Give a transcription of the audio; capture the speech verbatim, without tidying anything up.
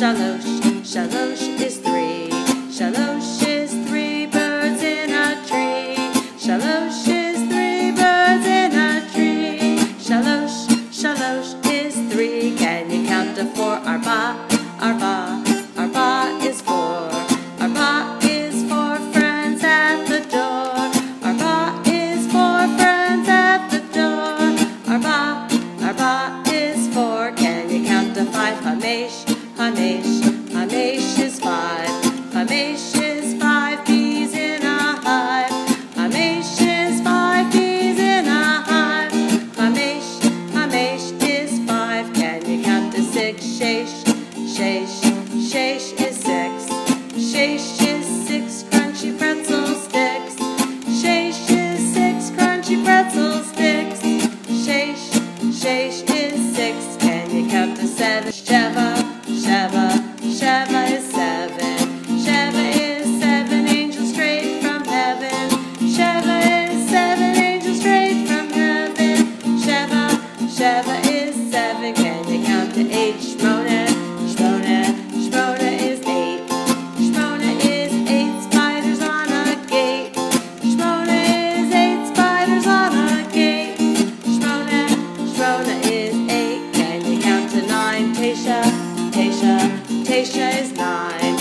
Shalosh, shalosh is three. Shalosh is three birds in a tree. Shalosh is three birds in a tree. Shalosh, shalosh is three. Can you count to four? Arba, arba, arba is four. Arba is four friends at the door. Arba is four friends at the door. Arba, arba is four. Can you count to five? Hamesh, hamesh, hamesh is five. Hamesh is five bees in a hive. Hamesh is five bees in a hive. Hamesh, hamesh is five. Can you count to six? Shaish, shaish, shaish is six. Shaish is six crunchy pretzel sticks. Shaish is six crunchy pretzel sticks. Shaish, shaish is six. Can you count to seven? Sheva, sheva, sheva is seven. Sheva is seven angels straight from heaven. Sheva is seven angels straight from heaven. Sheva, sheva is seven. Can you count to eight? Shmona, shmona, shmona is eight. Shmona is eight spiders on a gate. Shmona is eight spiders on a gate. Shmona, shmona is eight. Can you count to nine? Tasha, Tasha, Tasha is nine.